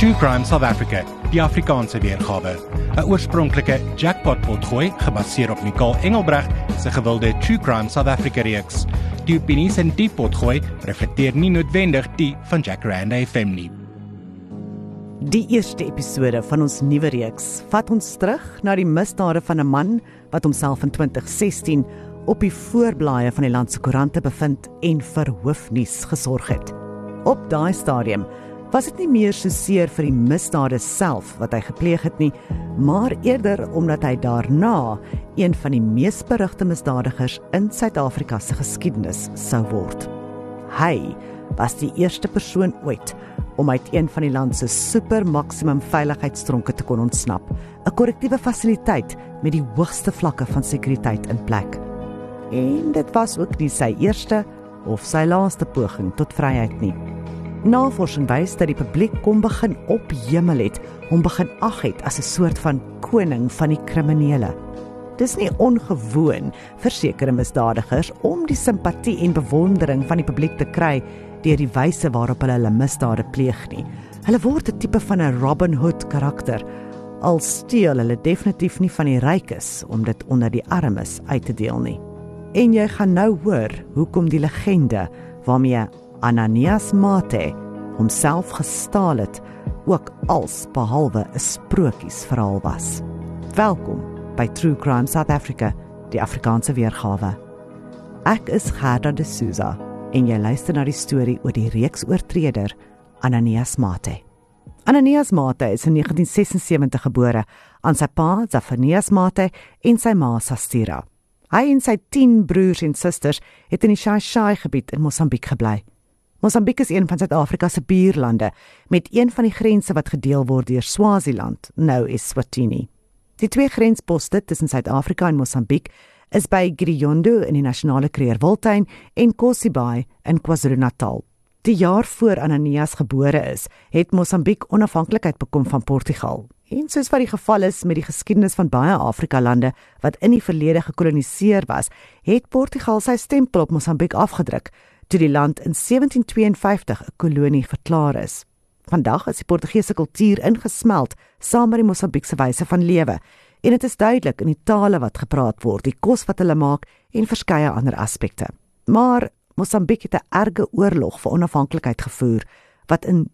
True Crime South Africa, die Afrikaanse weergawe. 'n Oorspronklike jackpot-potgooi gebaseer op Nicole Engelbrecht se gewilde True Crime South Africa reeks. Die opinies in die potgooi reflekteer nie noodwendig die van Jacaranda FM nie. Die eerste episode van ons nuwe reeks vat ons terug na die misdade van 'n man wat homself in 2016 op die voorblaaie van die land se koerante bevind en vir hoofnuus gesorg het. Op daai stadium was dit nie meer so seer vir die misdade self wat hy gepleeg het nie, maar eerder omdat hy daarna een van die mees berugte misdadigers in Suid-Afrika se geskiedenis sou word. Hy was die eerste persoon ooit om uit een van die land se super maksimum veiligheidstronke te kon ontsnap, 'n korrektiewe fasiliteit met die hoogste vlakke van sekuriteit in plek. En dit was ook nie sy eerste of sy laaste poging tot vryheid nie. Navorsing wys dat die publiek kom begin ophemel het, om begin ag het as 'n soort van koning van die kriminele. Dis nie ongewoon vir sekere misdadigers om die simpatie en bewondering van die publiek te kry deur die wyse waarop hulle misdade pleeg nie. Hulle word 'n tipe van 'n Robin Hood karakter, al steel hulle definitief nie van die rykes om dit onder die armes uit te deel nie. En jy gaan nou hoor hoekom die legende waarmee Ananias Mate homself gestaal het, ook als behalwe 'n sprokiesverhaal was. Welkom by True Crime South Africa, die Afrikaanse weergawe. Ek is Gerda de Souza en jy luister na die storie oor die reeksoortreder Ananias Mate. Ananias Mate is in 1976 gebore aan sy pa Zafanias Mate en sy ma Sastira. Hy en sy 10 broers en susters het in die Shai-Shai gebied in Mosambiek gebly. Mosambiek is een van Suid-Afrika se buurlande, met een van die grense wat gedeel word deur Swaziland, nou Eswatini. Die twee grensposte tussen Suid-Afrika en Mosambiek is by Giriondo in die Nasionale Kreerwiltuin en Kosibai in KwaZulu-Natal. Die jaar voor Ananias gebore is, het Mosambiek onafhanklikheid bekom van Portugal. En soos wat die geval is met die geskiedenis van baie Afrika-lande wat in die verlede gekoloniseer was, het Portugal sy stempel op Mosambiek afgedruk, toe die land in 1752 'n kolonie verklaar is. Vandag is die Portugese kultuur ingesmeld saam met die Mosambiekse wyse van lewe, en dit is duidelik in die tale wat gepraat word, die kos wat hulle maak en verskeie ander aspekte. Maar Mosambiek het 'n erge oorlog vir onafhanklikheid gevoer, wat in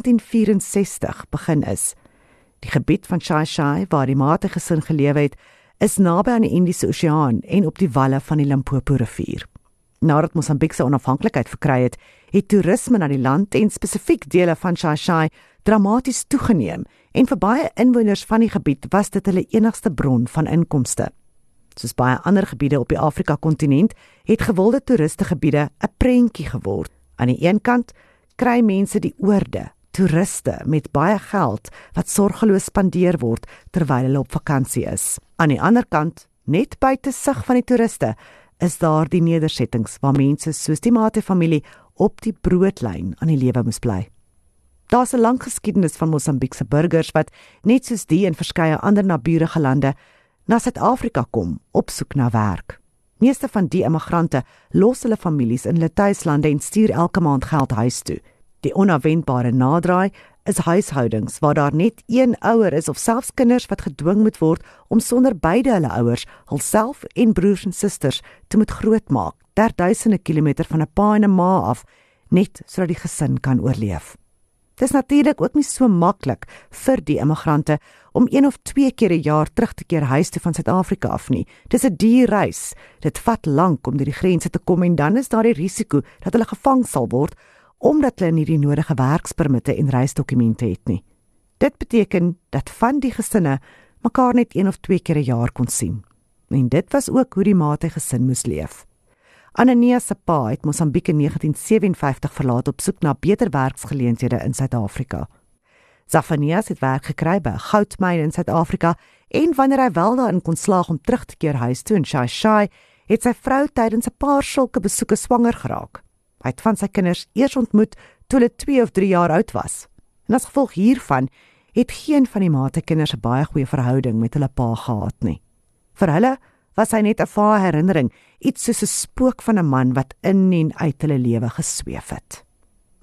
1964 begin is. Die gebied van Shai-Shai, waar die Mate gesin gelewe het, is naby aan die Indiese Oseaan en op die walle van die Limpopo rivier. Nadat Mosambiek se onafhanklikheid verkry het, het toerisme na die land en spesifiek dele van Shai-Shai dramaties toegeneem, en vir baie inwoners van die gebied was dit hulle enigste bron van inkomste. Soos baie ander gebiede op die Afrika-kontinent, het gewilde toeristegebiede 'n prentjie geword. Aan die een kant kry mense die oorde, toeriste met baie geld wat sorgeloos spandeer word terwyl hulle op vakansie is. Aan die ander kant, net buite sig van die toeriste, is daar die nedersettings waar mense soos die Mate-familie op die broodlyn aan die lewe moes bly. Daar's 'n lang geskiedenis van Mosambiekse burgers wat, net soos die in verskeie ander naburige lande, na Suid-Afrika kom op soek na werk. Meeste van die immigrante los hulle families in hulle tuislande en stuur elke maand geld huis toe. Die onafwendbare naderdraai is huishoudings waar daar net een ouer is of selfs kinders wat gedwing moet word om sonder beide hulle ouers, hulself en broers en susters te moet grootmaak, duisende kilometer van 'n pa en 'n ma af, net sodat die gesin kan oorleef. Dit is natuurlik ook nie so maklik vir die immigrante om 1 of 2 keer 'n jaar terug te keer huis toe van Suid-Afrika af nie. Dis 'n duur reis. Dit vat lank om deur die grense te kom en dan is daar die risiko dat hulle gevang sal word omdat hulle nie die nodige werkspermitte en reisdokumente het nie. Dit beteken dat van die gesinne mekaar net 1 of 2 keer 'n jaar kon sien. En dit was ook hoe die Mate gesin moes leef. Ananias se pa het Mosambiek in 1957 verlaat op soek na beter werksgeleenthede in Suid-Afrika. Zafanias het werk gekry by 'n goudmyn in Suid-Afrika en wanneer hy wel daarin kon slaag om terug te keer huis toe in Shai-Shai, het sy vrou tydens 'n paar sulke besoeke swanger geraak. Hy het van sy kinders eers ontmoet toe hulle 2 of 3 jaar oud was. En as gevolg hiervan het geen van die Mate-kinders 'n baie goeie verhouding met hulle pa gehad nie. Vir hulle was hy net 'n vae herinnering, iets soos 'n spook van 'n man wat in en uit hulle lewe gesweef het.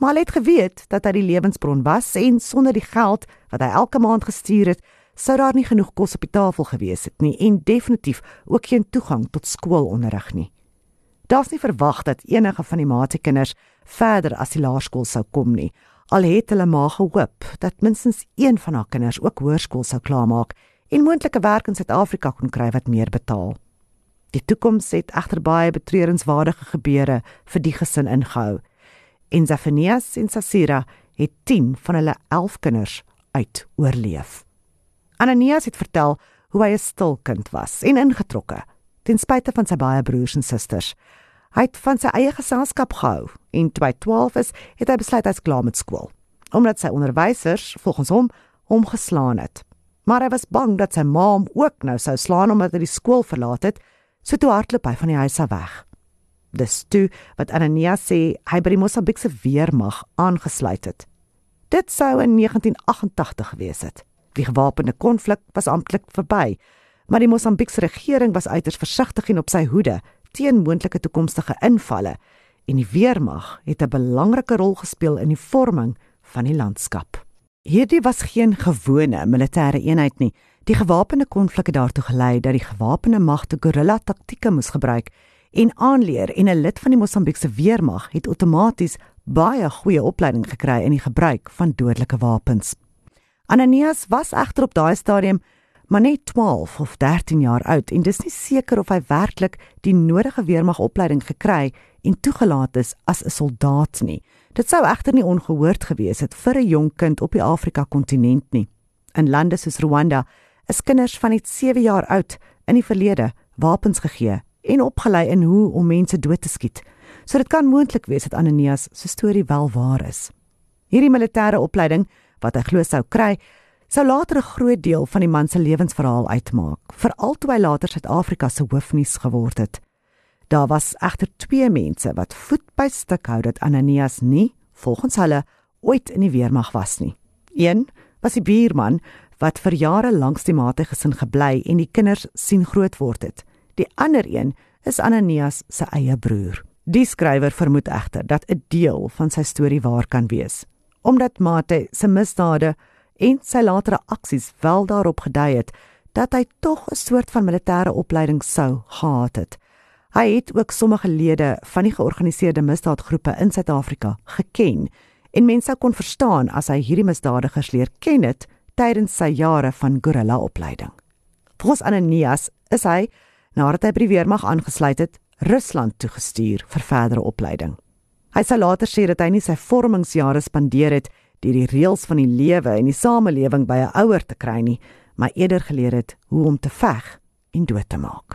Maar hy het geweet dat hy die lewensbron was en sonder die geld wat hy elke maand gestuur het, sou daar nie genoeg kos op die tafel gewees het nie en definitief ook geen toegang tot skoolonderrig nie. Daar's nie verwag dat enige van die maatsekinders verder as die laerskool sou kom nie, al het hulle maar gehoop dat minstens een van haar kinders ook hoërskool sou klaarmaak en moontlike werk in Suid-Afrika kon kry wat meer betaal. Die toekoms het egter baie betreurenswaardige gebeure vir die gesin ingehou. En Zafanias en Sasira het 10 van hulle 11 kinders uit oorleef. Ananias het vertel hoe hy 'n stil kind was en ingetrokke, ten spyte van sy baie broers en susters. Hy het van sy eie geselskap gehou en toe hy 12 is, het hy besluit hy's klaar met skool, omdat sy onderwysers, volgens hom geslaan het. Maar hy was bang dat sy ma hom ook nou sou slaan omdat hy die skool verlaat het, so toe hardloop hy van die huis af weg. Dis toe wat Ananias sê hy by die Mosambiekse weermag aangesluit het. Dit sou in 1988 gewees het. Die gewapende konflik was amptelik verby, maar die Mosambiekse regering was uiters versigtig en op sy hoede teen moontlike toekomstige invalle en die weermag het 'n belangrike rol gespeel in die vorming van die landskap. Hierdie was geen gewone militêre eenheid nie. Die gewapende konflik het daartoe gelei dat die gewapende magte guerrilla taktieke moes gebruik en aanleer en 'n lid van die Mosambiekse weermag het outomaties baie goeie opleiding gekry in die gebruik van dodelike wapens. Ananias was egter op daai stadium maar net 12 of 13 jaar oud en dis nie seker of hy werklik die nodige weermagopleiding gekry en toegelaat is as 'n soldaat nie. Dit sou egter nie ongehoord gewees het vir 'n jong kind op die Afrika-kontinent nie. In lande soos Rwanda is kinders van net 7 jaar oud in die verlede wapens gegee en opgelei in hoe om mense dood te skiet. So dit kan moontlik wees dat Ananias se storie wel waar is. Hierdie militêre opleiding wat hy glo sou kry, sou later 'n groot deel van die man se lewensverhaal uitmaak, veral toe hy later Suid-Afrika se hoofnuus geword het. Daar was egter 2 mense wat voet by stuk hou dat Ananias nie, volgens hulle, ooit in die weermag was nie. Een was die buurman wat vir jare langs die Mate gesin gebly en die kinders sien groot word het. Die ander een is Ananias se eie broer. Die skrywer vermoed egter dat 'n deel van sy storie waar kan wees, omdat Mate se misdade en sy latere aksies wel daarop gedui het dat hy tog 'n soort van militêre opleiding sou gehad het. Hy het ook sommige lede van die georganiseerde misdaadgroepe in Suid-Afrika geken en mense kon verstaan as hy hierdie misdadigers leer ken het tydens sy jare van guerrilla-opleiding. Volgens Ananias is hy, nadat hy by die weermag aangesluit het, Rusland toegestuur vir verdere opleiding. Hy sal later sê dat hy nie sy vormingsjare spandeer het deur die reëls van die lewe en die samelewing by 'n ouer te kry nie, maar eerder geleer het hoe om te veg en dood te maak.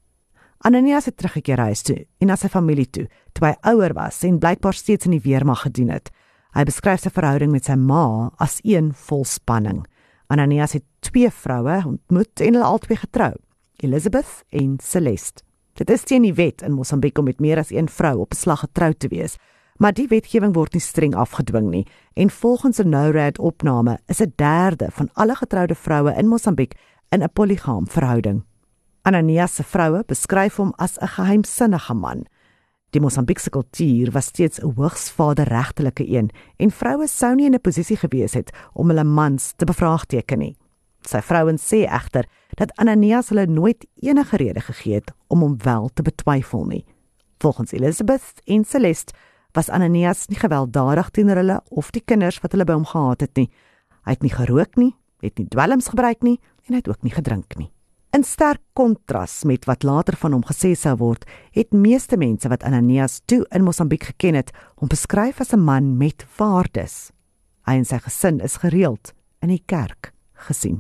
Ananias het teruggekeer huis toe en na sy familie toe hy ouer was en blykbaar steeds in die weermag gedien het. Hy beskryf sy verhouding met sy ma as een vol spanning. Ananias het 2 vroue ontmoet en hulle albei getrou, Elizabeth en Celeste. Dit is teen die wet in Mosambiek om met meer as 1 vrou op 'n slag getroud te wees, maar die wetgewing word nie streng afgedwing nie en volgens 'n NORAD-opname is 1/3 van alle getroude vroue in Mosambiek in 'n polygaam verhouding. Ananias se vroue beskryf hom as 'n geheimsinnige man. Die Mosambiekse kultuur was steeds 'n hoogs vaderregtelike een en vroue sou nie in 'n posisie gewees het om hulle mans te bevraagteken nie. Sy vrouens sê egter dat Ananias hulle nooit enige rede gegee het om hom wel te betwyfel nie. Volgens Elizabeth en Celeste was Ananias nie gewelddadig teenoor hulle of die kinders wat hulle by hom gehad het nie. Hy het nie gerook nie, het nie dwelms gebruik nie en hy het ook nie gedrink nie. In sterk kontras met wat later van hom gesê sou word, het meeste mense wat Ananias toe in Mosambiek geken het, hom beskryf as 'n man met waardes. Hy en sy gesin is gereeld in die kerk gesien.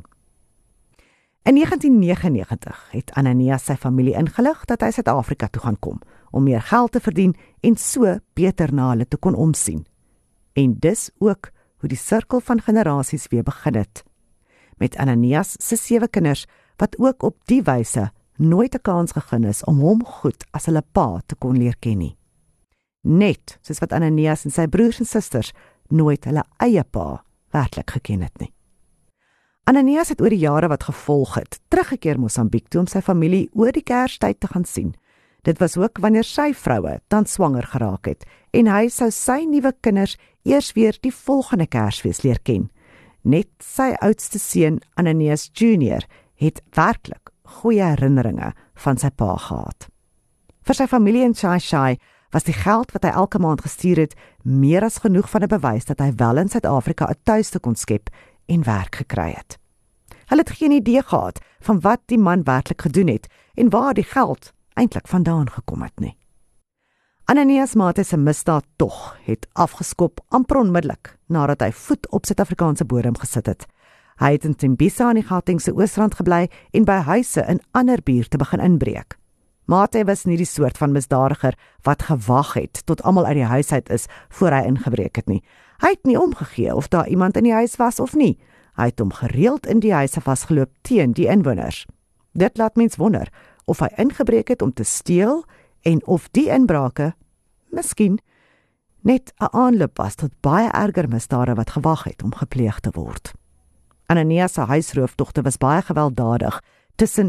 In 1999 het Ananias sy familie ingelig dat hy Suid-Afrika toe gaan kom, om meer geld te verdien en so beter na hulle te kon omsien. En dis ook hoe die sirkel van generasies weer begin het. Met Ananias se 7 kinders, wat ook op die wyse nooit 'n kans gegee is om hom goed as hulle pa te kon leer ken nie. Net soos wat Ananias en sy broers en susters nooit hulle eie pa werklik geken het nie. Ananias het oor die jare wat gevolg het, teruggekeer Mosambiek toe om sy familie oor die Kerstyd te gaan sien. Dit was ook wanneer sy vroue dan swanger geraak het en hy sou sy nuwe kinders eers weer die volgende Kersfees leer ken. Net sy oudste seun, Ananias Jr., het werklik goeie herinneringe van sy pa gehad. Vir sy familie in Shai was die geld wat hy elke maand gestuur het, meer as genoeg van 'n bewys dat hy wel in Suid-Afrika 'n tuiste kon skep en werk gekry het. Hulle het geen idee gehad van wat die man werklik gedoen het en waar die geld eintlik vandaan gekom het nie. Ananias Mate se misdaad tog het afgeskop amper onmiddellik nadat hy voet op Suid-Afrikaanse bodem gesit het. Hy het in Tembisa aan die Gautengse Oosrand gebly en by huise in ander buurte begin inbreek. Mate was nie die soort van misdadiger wat gewag het tot almal uit die huis uit is voor hy ingebreek het nie. Hy het nie omgegee of daar iemand in die huis was of nie. Hy het hom gereeld in die huise vasgeloop teen die inwoners. Dit laat mens wonder of hy ingebreek het om te steel en of die inbrake, miskien, net 'n aanloop was tot baie erger misdade wat gewag het om gepleeg te word. Ananias se huisrooftogte was baie gewelddadig tussen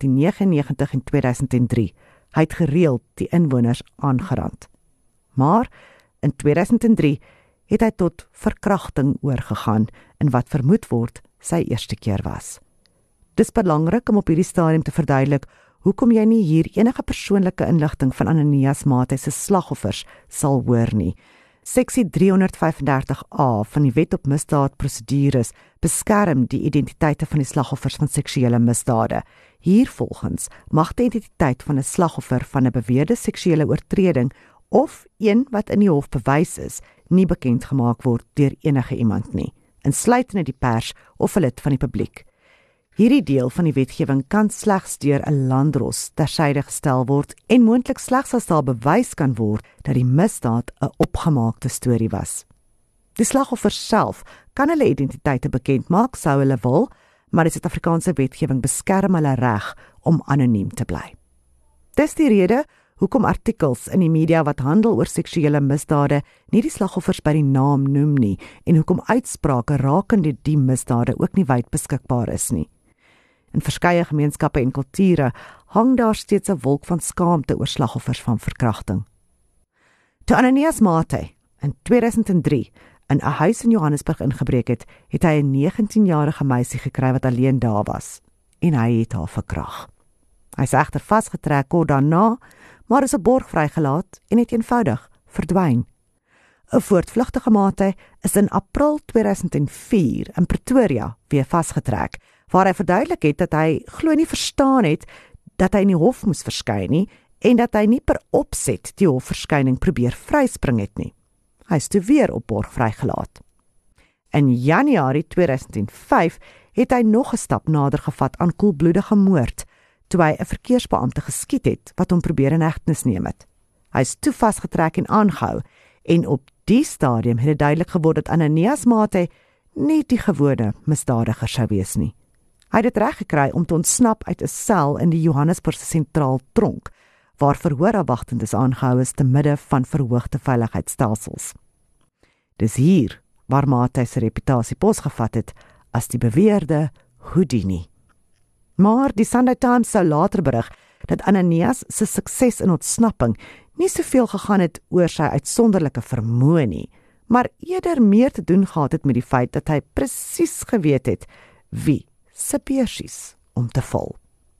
1999 en 2003. Hy het gereeld die inwoners aangerand. Maar in 2003 het hy tot verkrachting oorgegaan in wat vermoed word sy eerste keer was. Dis belangrik om op hierdie stadium te verduidelik hoekom jy nie hier enige persoonlike inligting van Ananias Mate se slagoffers sal hoor nie. Seksie 335A van die Wet op Misdaadprosedures beskerm die identiteite van die slagoffers van seksuele misdade. Hiervolgens mag die identiteit van 'n slagoffer van 'n beweerde seksuele oortreding of een wat in die hof bewys is, nie bekend gemaak word deur enige iemand nie, insluitende die pers of 'n lid van die publiek. Hierdie deel van die wetgewing kan slegs deur 'n landdros tersyde gestel word en moontlik slegs as daar bewys kan word dat die misdaad 'n opgemaakte storie was. Die slagoffers self kan hulle identiteite bekend maak sou hulle wil, maar die Suid-Afrikaanse wetgewing beskerm hulle reg om anoniem te bly. Dis die rede hoekom artikels in die media wat handel oor seksuele misdade nie die slagoffers by die naam noem nie en hoekom uitsprake rakende die misdade ook nie wyd beskikbaar is nie. In verskeie gemeenskappe en kulture hang daar steeds 'n wolk van skaamte oor slagoffers van verkrachting. Toe Ananias Mate in 2003 in 'n huis in Johannesburg ingebreek het, het hy 'n 19-jarige meisie gekry wat alleen daar was en hy het haar verkrag. Hy is egter vasgetrek kort daarna, maar is op borg vrygelaat en het eenvoudig verdwyn. 'n Voortvlugtige Mate is in April 2004 in Pretoria weer vasgetrek, waar hy verduidelik het dat hy glo nie verstaan het dat hy in die hof moes verskyn nie en dat hy nie per opset die hofverskyning probeer vryspring het nie. Hy is toe weer op borg vrygelaat. In Januarie 2005 het hy nog 'n stap nader gevat aan koelbloedige moord, toe hy 'n verkeersbeampte geskiet het wat hom probeer in hegtenis neem het. Hy is toe vasgetrek en aangehou en op die stadium het dit duidelik geword dat Ananias Mate nie die gewone misdadiger sou wees nie. Hy het dit reg gekry om te ontsnap uit 'n sel in die Johannesburgse sentraal tronk, waar verhoorafwagtendes aangehou is te midde van verhoogde veiligheidsstelsels. Dis hier waar Mate se reputasie posgevat het as die beweerde Houdini. Maar die Sunday Times sou later berig dat Ananias se sukses in ontsnapping nie soveel gegaan het oor sy uitsonderlike vermoë nie, maar eerder meer te doen gehad het met die feit dat hy presies geweet het wie se beursies om te vul.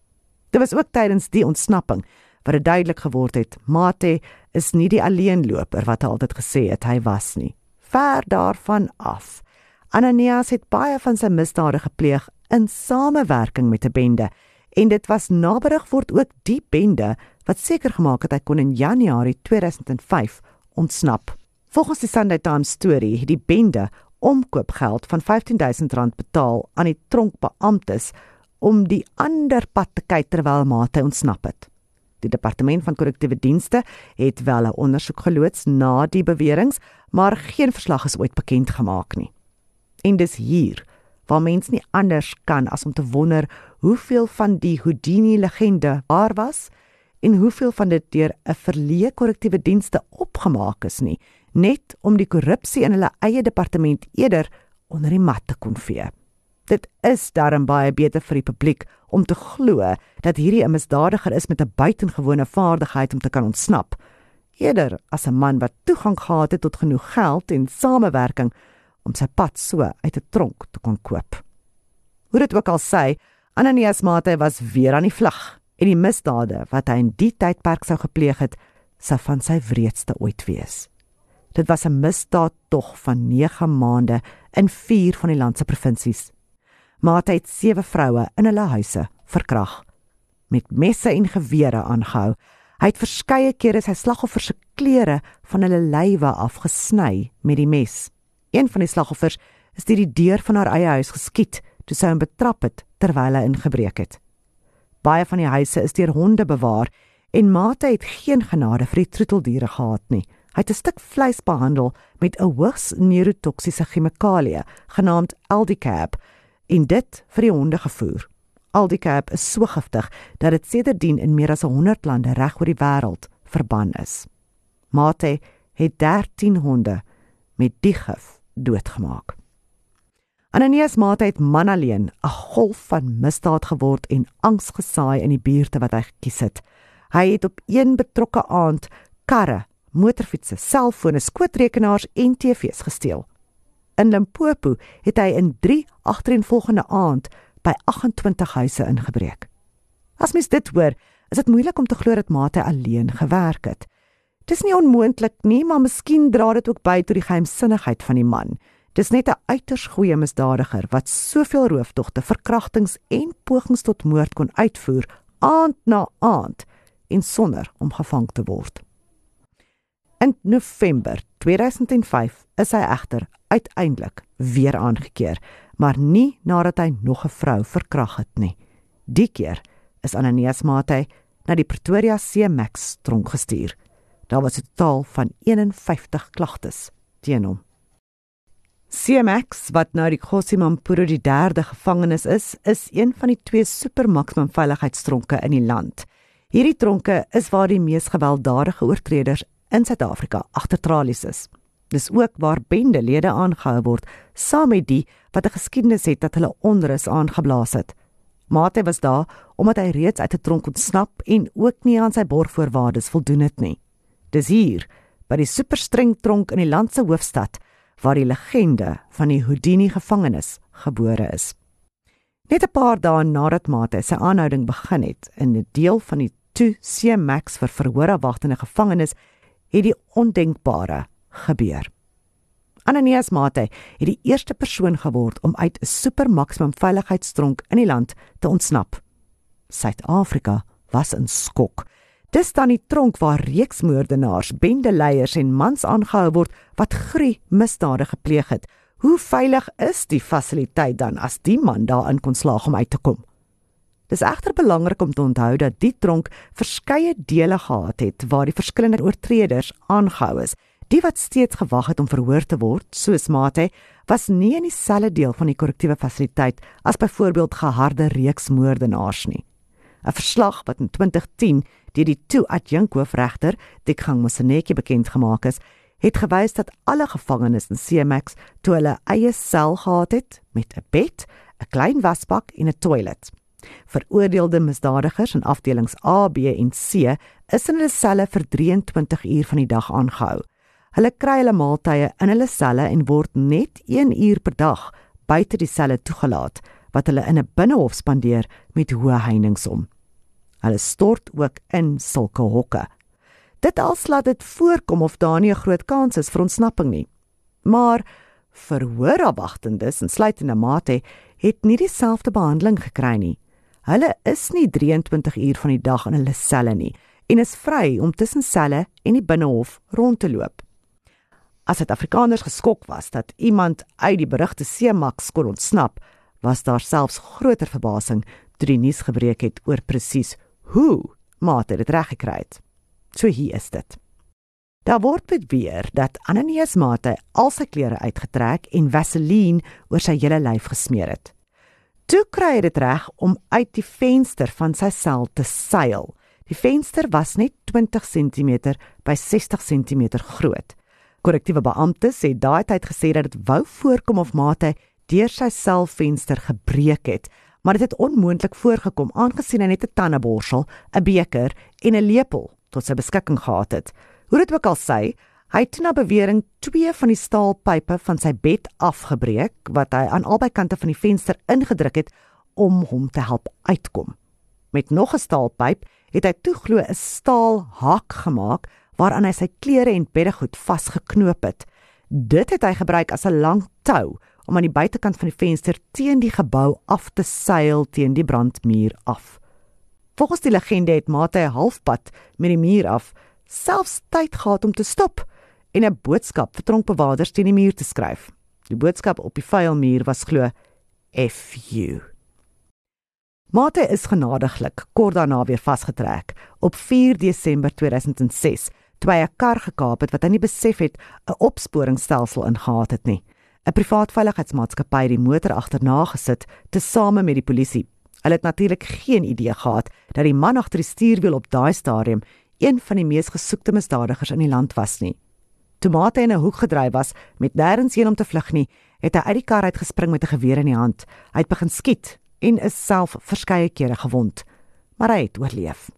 Dit was ook tydens die ontsnapping wat dit duidelik geword het, Mate is nie die alleenloper wat hy altyd gesê het hy was nie. Ver daarvan af. Ananias het baie van sy misdade gepleeg in samewerking met 'n bende, en dit was naberig word ook die bende wat seker gemaak het hy kon in Januarie 2005 ontsnap. Volgens die Sunday Times storie het die bende omkoopgeld van R15.000 betaal aan die tronkbeamptes om die ander pad te kyk terwyl Mate ontsnap het. Die Departement van Korrektiewe Dienste het wel 'n ondersoek geloods na die beweringe, maar geen verslag is ooit bekend gemaak nie. En dis hier waar mens nie anders kan as om te wonder hoeveel van die Houdini-legende waar was en hoeveel van dit deur 'n verleë korrektiewe dienste opgemaak is nie, net om die korrupsie in hulle eie departement eerder onder die mat te kon vee. Dit is daarom baie beter vir die publiek om te glo dat hierdie 'n misdadiger is met 'n buitengewone vaardigheid om te kan ontsnap, eerder as 'n man wat toegang gehad het tot genoeg geld en samewerking om sy pad so uit 'n tronk te kon koop. Hoe dit ook al sê, Ananias Maatay was weer aan die vlug en die misdade wat hy in die tydperk sou gepleeg het, sou van sy wreedste ooit wees. Dit was 'n misdaadtog van 9 maande in 4 van die land se provinsies. Maatay het 7 vroue in hulle huise verkrag, met messe en gewere aangehou. Hy het verskeie kere sy slagoffers se klere van hulle lywe afgesny met die mes. Een van die slagoffers is deur die deur van haar eie huis geskiet toe sy hom betrap het terwyl hy ingebreek het. Baie van die huise is deur honde bewaar en Maatay het geen genade vir die troeteldiere gehad nie. Hy het 'n stuk vleis behandel met 'n hoogs neurotoksiese chemikalie genaamd Aldicab en dit vir die honde gevoer. Aldicab is so giftig dat dit sedertdien in meer as 100 lande reg oor die wêreld verban is. Maatay het 13 honde met die gif doodgemaak. Ananias Maatay het man alleen 'n golf van misdaad geword en angs gesaai in die buurte wat hy gekies het. Hy het op een betrokke aand karre, motorfietsse, selfone, skootrekenaars en TV's gesteel. In Limpopo het hy in 3 agtereenvolgende aand by 28 huise ingebreek. As mens dit hoor, is dit moeilik om te glo dat Maatay alleen gewerk het. Dis nie onmoontlik nie, maar miskien dra dit ook by tot die geheimsinnigheid van die man. Dis net 'n uiters goeie misdadiger wat soveel rooftogte, verkrachtings en pogings tot moord kon uitvoer aand na aand en sonder om gevang te word. In November 2005 is hy egter uiteindelik weer aangekeer, maar nie nadat hy nog 'n vrou verkrag het nie. Die keer is Ananias Maatay na die Pretoria CMax tronk gestuur. Daar was 'n totaal van 51 klagtes teen hom. CMax, wat nou die Kgosi Mampuru die 3de gevangenis is een van die 2 supermaksimum veiligheidstronke in die land. Hierdie tronke is waar die mees gewelddadige oortreders in Suid-Afrika agter tralies is. Dis ook waar bendelede aangehou word, saam met die wat 'n geskiedenis het dat hulle onrus aangeblaas het. Maatay was daar omdat hy reeds uit 'n tronk ontsnap en ook nie aan sy borgvoorwaardes voldoen het nie. Dis hier, by die superstreng tronk in die land se hoofstad, waar die legende van die Houdini gevangenis gebore is. Net 'n paar dae nadat Maatay sy aanhouding begin het in 'n deel van die CMax vir verhoorafwagtende gevangenis, het die ondenkbare gebeur. Ananias Maatay het die eerste persoon geword om uit 'n supermaksimum veiligheidstronk in die land te ontsnap. Suid-Afrika was in skok. Dis dan die tronk waar reeksmoordenaars, bendeleiers en mans aangehou word wat gruwelike misdade gepleeg het. Hoe veilig is die fasiliteit dan as die man daarin kon slaag om uit te kom? Dis egter belangrik om te onthou dat die tronk verskeie dele gehad het waar die verskillende oortreders aangehou is. Die wat steeds gewag het om verhoor te word, soos Maatay, was nie in dieselfde deel van die korrektiewe fasiliteit as byvoorbeeld geharde reeksmoordenaars nie. 'n Verslag wat in 2010 deur die toe-adjunkhoofregter Dikgang Moseneke bekend gemaak is, het gewys dat alle gevangenes in CMax toe hulle eie sel gehad het met 'n bed, 'n klein wasbak en 'n toilet. Veroordeelde misdadigers in afdelings A, B en C is in hulle selle vir 23 uur van die dag aangehou. Hulle kry hulle maaltye in hulle selle en word net 1 uur per dag buite die selle toegelaat, wat hulle in 'n binnehof spandeer met hoë heininge om. Hulle stort ook in sulke hokke. Dit als laat dit voorkom of daar nie 'n groot kans is vir ontsnapping nie. Maar verhoorafwagtendes, insluitende Maatay, het nie dieselfde behandeling gekry nie. Hulle is nie 23 uur van die dag in hulle selle nie en is vry om tussen selle en die binnehof rond te loop. As Suid-Afrikaners geskok was dat iemand uit die berugte CMax kon ontsnap, was daar selfs groter verbasing toe die nuus gebreek het oor presies hoe Maatay dit reg gekry het. So hier is dit. Daar word beweer dat Ananias Maatay al sy klere uitgetrek en vaseline oor sy hele lyf gesmeer het. Toe kry hy dit reg om uit die venster van sy sel te seil. Die venster was net 20 cm by 60 cm groot. Korrektiewe beamptes het daai tyd gesê dat dit wou voorkom of Maatay deur sy selvenster gebreek het, maar dit het onmoontlik voorgekom aangesien hy net 'n tandeborsel, 'n beker en 'n lepel tot sy beskikking gehad het. Hoe dit ook al sy, hy het na bewering 2 van die staalpype van sy bed afgebreek, wat hy aan albei kante van die venster ingedruk het om hom te help uitkom. Met nog 'n staalpyp het hy toe glo 'n staalhaak gemaak waaraan hy sy klere en beddegoed vasgeknoop het. Dit het hy gebruik as 'n lang tou om aan die buitekant van die venster teen die gebou af te seil teen die brandmuur af. Volgens die legende het Mate 'n halfpad met die muur af selfs tyd gehad om te stop en 'n boodskap vir tronkbewaarders teen die muur te skryf. Die boodskap op die vuilmuur was glo F you. Mate is genadiglik kort daarna weer vasgetrek op 4 Desember 2006, toe hy 'n kar gekaap het wat hy nie besef het 'n opsporingsstelsel ingehad het nie. 'n Privaat veiligheidsmaatskappy het die motor agterna gesit tesame met die polisie. Hulle het natuurlik geen idee gehad dat die man agter die stuurwiel op daai stadium een van die mees gesoekte misdadigers in die land was nie. Toe Mate in 'n hoek gedryf was met nêrens heen om te vlug nie, het hy uit die kar uitgespring met 'n geweer in die hand. Hy het begin skiet en is self verskeie kere gewond, maar hy het oorleef.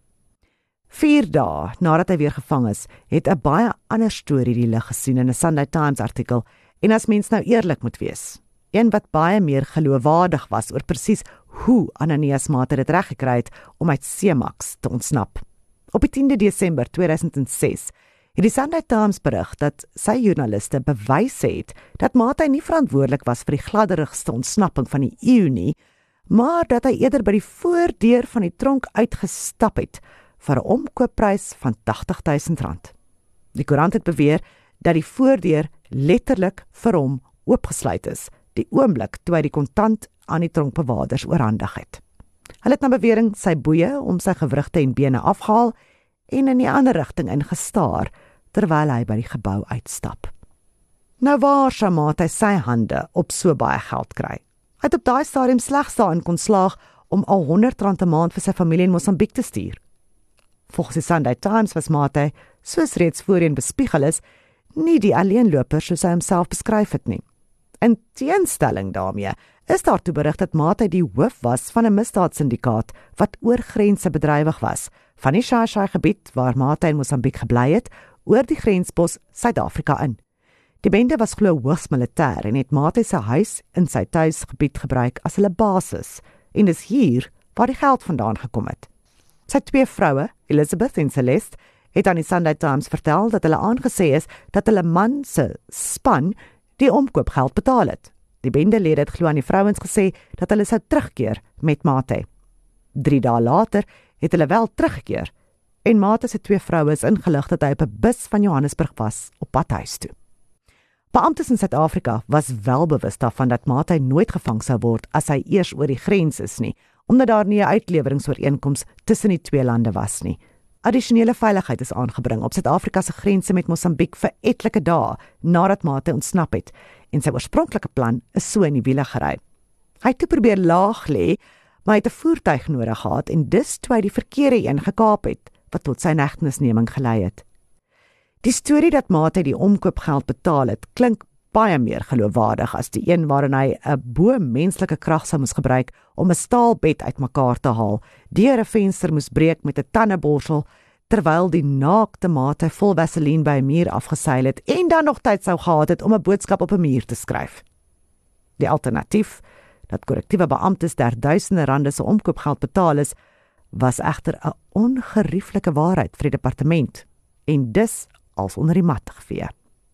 4 dae nadat hy weer gevang is, het 'n baie ander storie die lig gesien in 'n Sunday Times artikel, en as mens nou eerlik moet wees, een wat baie meer geloofwaardig was oor presies hoe Ananias Mate dit reggekry het om uit Seemax te ontsnap. Op die 10de Desember 2006 het die Sunday Times berig dat sy joernaliste bewys het dat Mate nie verantwoordelik was vir die gladderigste ontsnapping van die eeu nie, maar dat hy eerder by die voordeur van die tronk uitgestap het vir 'n omkoopprys van R80.000. Die koerant het beweer dat die voordeur letterlik vir hom oopgesluit is, die oomblik toe hy die kontant aan die tronkbewaarders oorhandig het. Hulle het na bewering sy boeie om sy gewrigte en bene afgehaal en in die ander rigting ingestaar terwyl hy by die gebou uitstap. Nou waar sou Mate sy hande op so baie geld kry? Hy het op daai stadium slegs daarin kon slaag om al R100 'n maand vir sy familie in Mosambiek te stuur. Volgens die Sunday Times was Mate, soos reeds voorheen bespiegel is, nie die alleenloper soos hy homself beskryf het nie. In teenstelling daarmee is daar toe berig dat Mate die hoof was van 'n misdaadsyndikaat wat oor grense bedrywig was, van die Shai-Shai gebied waar Mate in Mosambiek gebly het, oor die grenspos Suid-Afrika in. Die bende was glo hoogs militêr en het Mate se huis in sy tuisgebied gebruik as hulle basis, en dis hier waar die geld vandaan gekom het. Sy 2 vroue, Elizabeth en Celeste, het aan die Sunday Times vertel dat hulle aangesê is dat hulle man se span die omkoopgeld betaal het. Die bendelede het glo aan die vrouens gesê dat hulle sou terugkeer met Mate. 3 dae later het hulle wel teruggekeer en Mate se 2 vroue is ingelig dat hy op 'n bus van Johannesburg was op pad huis toe. Beamptes in Suid-Afrika was wel bewus daarvan dat Mate nooit gevang sou word as hy eers oor die grens is nie, omdat daar nie 'n uitleweringsooreenkoms tussen die 2 lande was nie. Addisionele veiligheid is aangebring op Suid-Afrika se grense met Mosambiek vir etlike dae nadat Mate ontsnap het, en sy oorspronklike plan is so in die wiele gery. Hy het toe probeer laag lê, maar hy het 'n voertuig nodig gehad en dis toe hy die verkeerde een gekaap het, wat tot sy hegtenisneming gelei het. Die storie dat Mate die omkoopgeld betaal het, klink baie meer geloofwaardig as die een waarin hy 'n bo-menslike krag sou moes gebruik om 'n staalbed uitmekaar te haal, deur 'n venster moes breek met 'n tandeborsel, terwyl die naakte Mate vol vaseline by 'n muur afgeseil het en dan nog tyd sou gehad het om 'n boodskap op 'n muur te skryf. Die alternatief, dat korrektiewe beamptes duisende rande se omkoopgeld betaal is, was egter 'n ongerieflike waarheid vir die departement en dus als onder die mat gevee.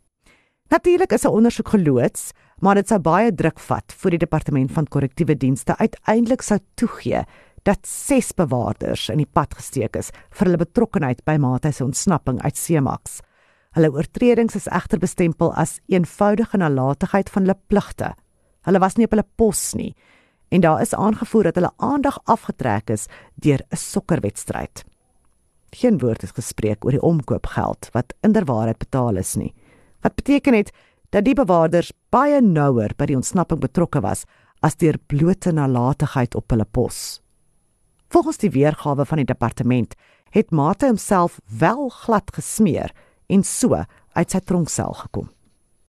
Natuurlik is 'n ondersoek geloods, maar dit sou baie druk vat voor die departement van korrektiewe dienste uiteindelik sou toegee dat 6 bewaarders in die pad gesteek is vir hulle betrokkenheid by Mate se ontsnapping uit Seemax. Hulle oortredings is egter bestempel as eenvoudige nalatigheid van hulle pligte. Hulle was nie op hulle pos nie, en daar is aangevoer dat hulle aandag afgetrek is deur 'n sokkerwedstryd. Geen woord is gespreek oor die omkoopgeld wat inderwaarheid betaal is nie, wat beteken het dat die bewaarders baie nouer by die ontsnapping betrokke was as deur blote nalatigheid op hulle pos. Volgens die weergawe van die departement het Mate homself wel glad gesmeer en so uit sy tronksel gekom.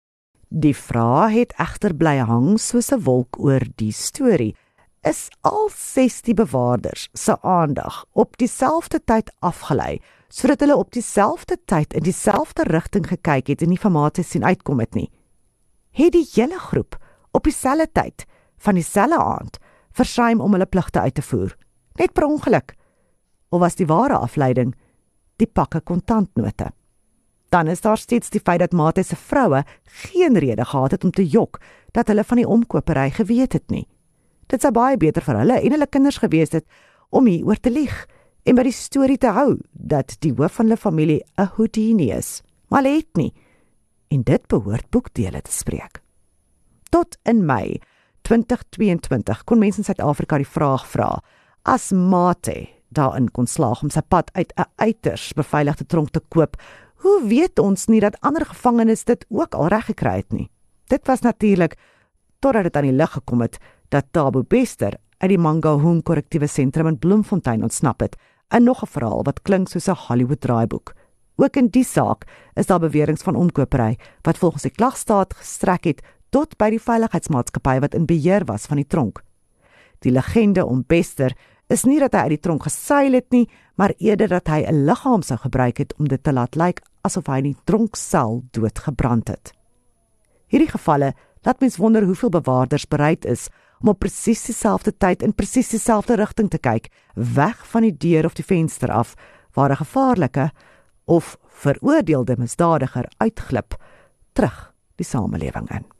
Die vraag het egter bly hang soos 'n wolk oor die storie. Is al 6 die bewaarders se aandag op dieselfde tyd afgelei, sodat hulle op dieselfde tyd in dieselfde rigting gekyk het en nie vir Mate sien uitkom het nie? Het die hele groep op dieselfde tyd van dieselfde aand versuim om hulle pligte uit te voer, net per ongeluk? Of was die ware afleiding die pakke kontantnote? Dan is daar steeds die feit dat Mate se vroue geen rede gehad het om te jok dat hulle van die omkopery geweet het nie. Dit sou baie beter vir hulle en hulle kinders gewees het om hieroor te lieg en by die storie te hou dat die hoof van hulle familie 'n Houdini is, maar hulle het nie. En dit behoort boekdele te spreek. Tot in Mei 2022 kon mense in Suid-Afrika die vraag vra, as Mate daarin kon slaag om sy pad uit 'n uiters beveiligde tronk te koop, hoe weet ons nie dat ander gevangenes dit ook al reg gekry het nie? Dit was natuurlik totdat dit aan die lig gekom het dat Thabo Bester uit die Mangaung korrektiewe sentrum in Bloemfontein ontsnap het, en nog 'n verhaal wat klink soos 'n Hollywood draaiboek. Ook in die saak is daar beweringe van omkopery wat volgens die klagstaat gestrek het tot by die veiligheidsmaatskappy wat in beheer was van die tronk. Die legende om Bester is nie dat hy uit die tronk geseil het nie, maar eerder dat hy 'n liggaam sou gebruik het om dit te laat lyk asof hy in die tronksel doodgebrand het. Hierdie gevalle laat mens wonder hoeveel bewaarders bereid is om op presies dieselfde tyd in presies dieselfde rigting te kyk, weg van die deur of die venster af, waar 'n gevaarlike of veroordeelde misdadiger uitglip, terug die samelewing in.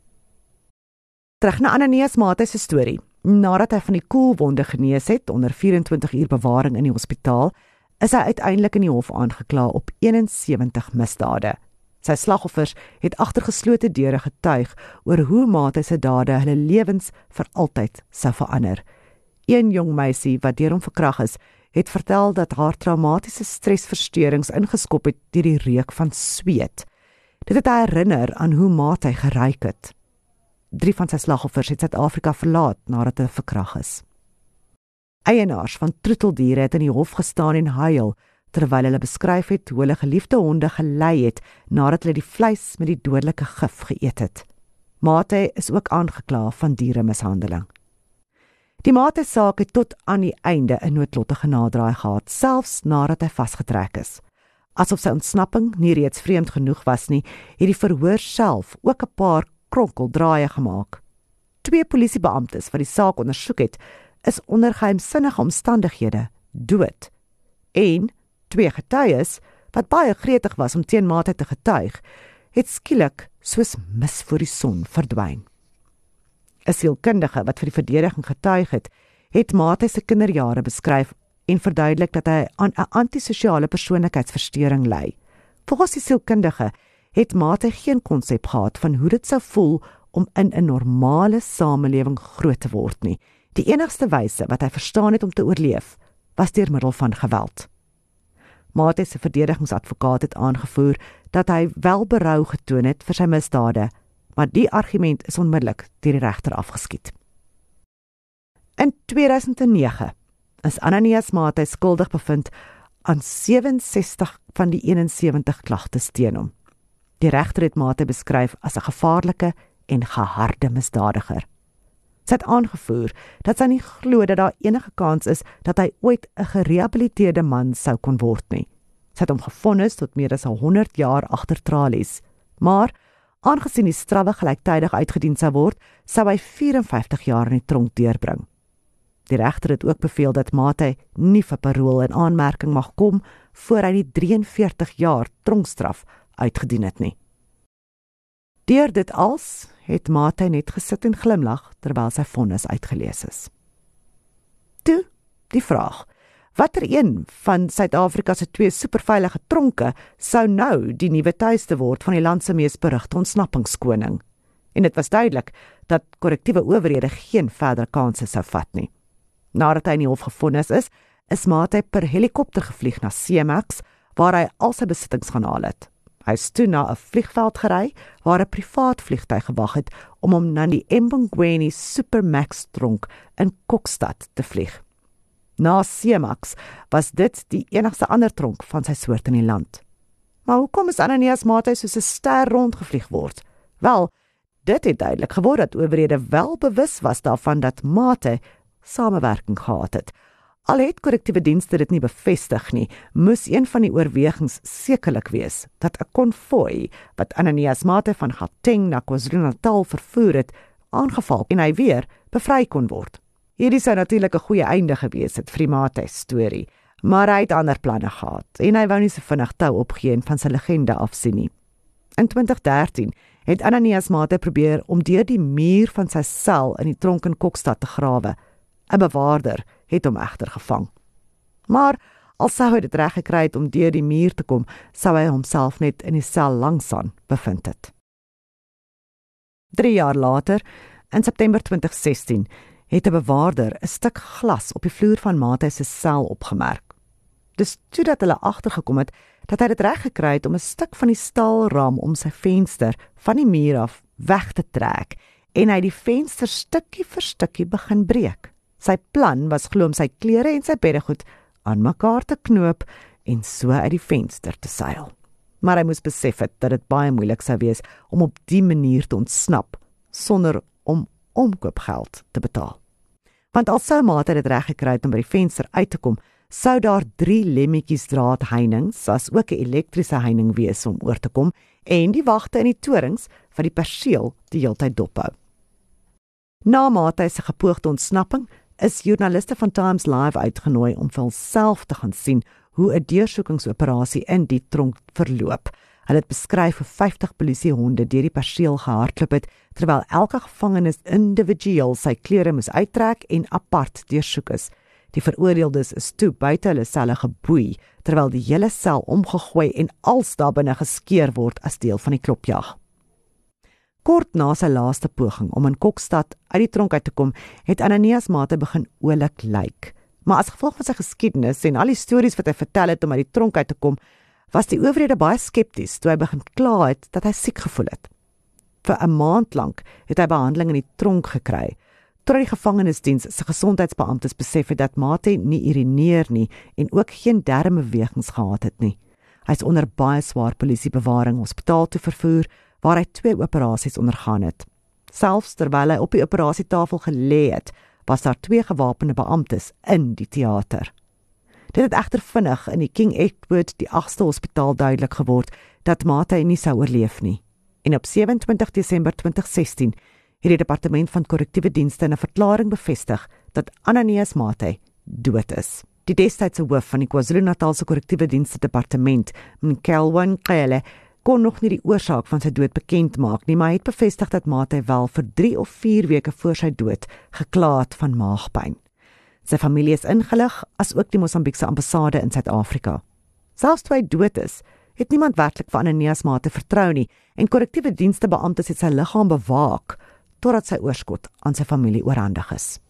Terug na Ananias Mate se storie. Nadat hy van die koelwonde genees het onder 24 uur bewaring in die hospitaal, is hy uiteindelik in die hof aangekla op 71 misdade. Sy slagoffers het agter geslote deure getuig oor hoe Mate se dade hulle lewens vir altyd sou verander. Een jong meisie wat deur hom verkrag is, het vertel dat haar traumatiese stresversteurings ingeskop het deur die reuk van sweet. Dit het haar herinner aan hoe Mate geruik het. 3 van sy slagoffers het Suid-Afrika verlaat nadat hulle verkrag is. Eienaars van troeteldiere het in die hof gestaan en huil, terwyl hulle beskryf het hoe hulle geliefde honde gelei het nadat hulle die vleis met die dodelike gif geëet het. Mate is ook aangekla van dieremishandeling. Die Mate-saak het tot aan die einde 'n noodlottige nadraai gehad, selfs nadat hy vasgetrek is. Asof sy ontsnapping nie reeds vreemd genoeg was nie, het die verhoor self ook 'n paar kronkeldraaie gemaak. 2 polisiebeamptes wat die saak ondersoek het, is onder geheimsinnige omstandighede dood. En 2 getuies, wat baie gretig was om teen Mate te getuig, het skielik soos mis voor die son verdwyn. 'n Sielkundige wat vir die verdediging getuig het Mate se kinderjare beskryf en verduidelik dat hy aan 'n antisosiale persoonlikheidsversteuring ly. Volgens die sielkundige het Mate geen konsep gehad van hoe dit sou voel om in 'n normale samelewing groot te word nie. Die enigste wyse wat hy verstaan het om te oorleef, was deur middel van geweld. Mate se verdedigingsadvokaat het aangevoer dat hy wel berou getoon het vir sy misdade, maar die argument is onmiddellik deur die regter afgeskiet. In 2009 is Ananias Mate skuldig bevind aan 67 van die 71 klagtes teen hom. Die regter het Mate beskryf as 'n gevaarlike en geharde misdadiger. Sy het aangevoer dat sy nie glo dat daar enige kans is dat hy ooit 'n gerehabiliteerde man sou kon word nie. Sy het hom gevonnis tot meer as 100 jaar agter tralies, maar aangesien die strawwe gelyktydig uitgedien sou word, sou hy 54 jaar in die tronk deurbring. Die regter het ook beveel dat Mate nie vir parool in aanmerking mag kom voor hy die 43 jaar tronkstraf uitgedien het nie. Deur dit als het Mate net gesit en glimlag terwyl sy vonnis uitgelees is. Toe, die vraag, watter een van Suid-Afrika se 2 superveilige tronke sou nou die nuwe tuiste word van die land se mees berugte ontsnappingskoning? En dit was duidelik dat korrektiewe owerhede geen verdere kansse sou vat nie. Nadat hy in die hof gevonnis is Mate per helikopter gevlieg na CMX, waar hy al sy besittings gaan haal het. Hy is toe na 'n vliegveld gery, waar 'n privaat vliegtuig gewag het om hom na die Mbongweni Supermax tronk in Kokstad te vlieg. Na CMX was dit die enigste ander tronk van sy soort in die land. Maar hoekom is Ananias Mate soos 'n ster rondgevlieg word? Wel, dit het duidelik geword dat owerhede wel bewus was daarvan dat Mate samewerking gehad het. Al het korrektiewe dienste dit nie bevestig nie, moes een van die oorwegings sekerlik wees dat 'n konvooi wat Ananias Mate van Gauteng na KwaZulu-Natal vervoer het, aangeval en hy weer bevry kon word. Hierdie sou natuurlik 'n goeie einde gewees het vir die Mate storie, maar hy het ander planne gehad en hy wou nie so vinnig tou opgee en van sy legende afsien nie. In 2013 het Ananias Mate probeer om deur die muur van sy sel in die tronk in Kokstad te grawe. 'n Bewaarder het hom egter gevang. Maar al sou hy dit reg gekry het om deur die muur te kom, sou hy homself net in die sel langsaan bevind het. 3 jaar later, in September 2016, het 'n bewaarder 'n stuk glas op die vloer van Mate se sel opgemerk. Dis toe dat hulle agtergekom het dat hy dit reg gekry het om 'n stuk van die staalraam om sy venster van die muur af weg te trek en hy die venster stukkie vir stukkie begin breek. Sy plan was glo om sy klere en sy beddegoed aan mekaar te knoop en so uit die venster te seil. Maar hy moes besef het dat dit baie moeilik sou wees om op die manier te ontsnap sonder om omkoopgeld te betaal. Want al sou Mate dit reg gekry het om by die venster uit te kom, sou daar 3 lemmetjies draadheininge as ook 'n elektriese heining wees om oor te kom en die wagte in die torings wat die perseel die heeltyd dophou. Na Mate se gepoogde ontsnapping is joernaliste van Times Live uitgenooi om vir hulself te gaan sien hoe 'n deursoekingsoperasie in die tronk verloop. Hulle het beskryf hoe 50 polisiehonde deur die perseel gehardloop het, terwyl elke gevangenis individueel sy klere moes uittrek en apart deursoek is. Die veroordeeldes is toe buite hulle selle geboei, terwyl die hele sel omgegooi en als daarbinne geskeur word as deel van die klopjag. Kort na sy laaste poging om in Kokstad uit die tronk uit te kom, het Ananias Mate begin oulik lyk. Maar as gevolg van sy geskiedenis en al die stories wat hy vertel het om uit die tronk uit te kom, was die owerhede baie skepties toe hy begin kla het dat hy siek gevoel het. Vir 'n maand lank het hy behandeling in die tronk gekry, totdat die gevangenisdiens se gesondheidsbeamptes besef het dat Mate nie urineer nie en ook geen darmbewegings gehad het nie. Hy is onder baie swaar polisiebewaring hospitaal toe vervoer, waar hy 2 operasies ondergaan het. Selfs terwyl hy op die operasietafel gelê het, was daar 2 gewapende beamptes in die teater. Dit het egter vinnig in die King Edward die 8ste hospitaal duidelik geword dat Mate nie sou oorleef nie. En op 27 Desember 2016 het die departement van korrektiewe dienste in 'n verklaring bevestig dat Ananias Mate dood is. Die destydse hoof van die KwaZulu-Natal se korrektiewe dienste departement, Mkelwan Qele, kon nog nie die oorsaak van sy dood bekend maak nie, maar hy het bevestig dat Mate wel vir 3 of 4 weke voor sy dood gekla het van maagpyn. Sy familie is ingelig, as ook die Mosambiekse ambassade in Suid-Afrika. Selfs toe hy dood is, het niemand werklik vir Ananias Mate vertrou nie en korrektiewe dienste beamptes het sy liggaam bewaak totdat sy oorskot aan sy familie oorhandig is.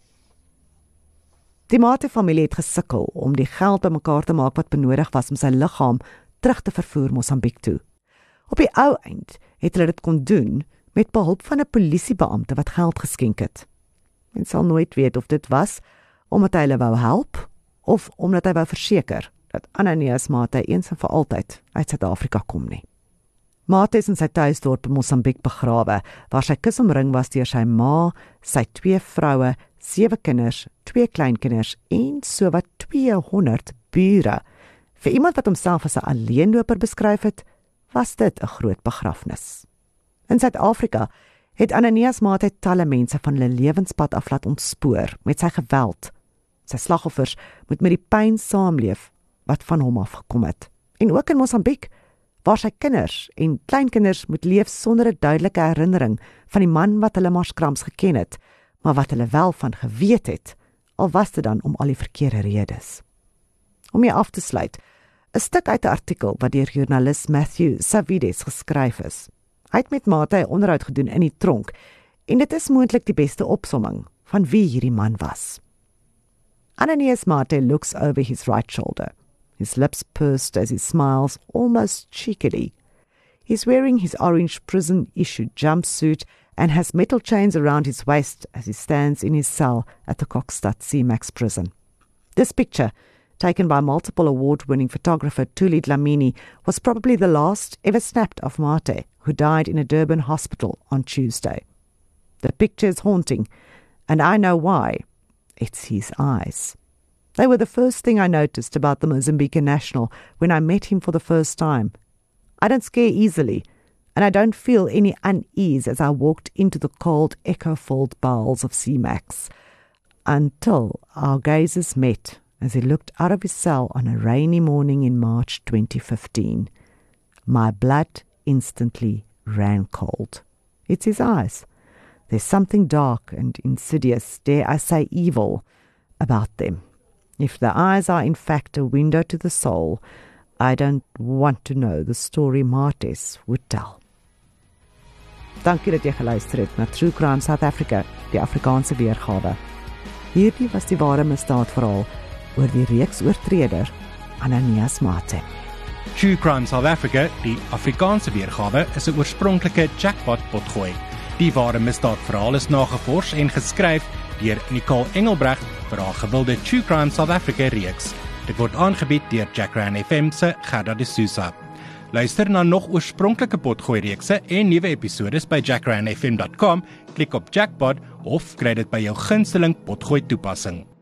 Die Mate-familie het gesukkel om die geld bymekaar te maak wat benodig was om sy liggaam terug te vervoer Mosambiek toe. Op die ou eind het hulle dit kon doen met behulp van 'n polisiebeampte wat geld geskenk het. Mens sal nooit weet of dit was omdat hy hulle wou help of omdat hy wou verseker dat Ananias Mate eens en vir altyd uit Suid-Afrika kom nie. Mate is in sy tuisdorp in Mosambiek begrawe, waar sy kus omring was deur sy ma, sy 2 vroue, 7 kinders, 2 kleinkinders en sowat 200 bure. Vir iemand wat homself as 'n alleenloper beskryf het, was dit 'n groot begrafnis. In Suid-Afrika het Ananias Mate talle mense van hulle lewenspad af laat ontspoor met sy geweld. Sy slagoffers moet met die pyn saamleef wat van hom afgekom het. En ook in Mosambiek, waar sy kinders en kleinkinders moet leef sonder 'n duidelike herinnering van die man wat hulle marskrams geken het, maar wat hulle wel van geweet het, al was dit dan om al die verkeerde redes. Om hier af te sluit, 'n stuk uit 'n artikel wat deur joernalis Matthew Savides geskryf is. Hy het met Mate 'n onderhoud gedoen in die tronk, en dit is moontlik die beste opsomming van wie hierdie man was. Ananias Mate looks over his right shoulder, his lips pursed as he smiles almost cheekily. He's wearing his orange prison-issued jumpsuit and has metal chains around his waist as he stands in his cell at the Kokstad C-Max prison. This picture, taken by multiple award-winning photographer Thuli Dlamini, was probably the last ever snapped of Mate, who died in a Durban hospital on Tuesday. The picture is haunting, and I know why. It's his eyes. They were the first thing I noticed about the Mozambican national when I met him for the first time. I don't scare easily, and I don't feel any unease as I walked into the cold, echo-filled bowels of C-Max, until our gazes met as he looked out of his cell on a rainy morning in March 2015. My blood instantly ran cold. It's his eyes. There's something dark and insidious, dare I say evil, about them. If the eyes are in fact a window to the soul, I don't want to know the story Martes would tell. Dankie dat jy geluister het na True Crime South Africa, die Afrikaanse weergawe. Hierdie was die ware misdaadverhaal oor die reeksoortreder Ananias Mate. True Crime South Africa, die Afrikaanse weergawe, is 'n oorspronklike jackpot potgooi. Die ware misdaadverhaal is nagevors en geskryf deur Nicole Engelbrecht vir haar gewilde True Crime South Africa reeks. Dit word aangebied deur Jackran FM se Gerda de Souza. Luister na nog oorspronklike potgooi reekse en nuwe episodes by jackranfm.com, klik op Jackpot of kry dit by jou gunsteling potgooi toepassing.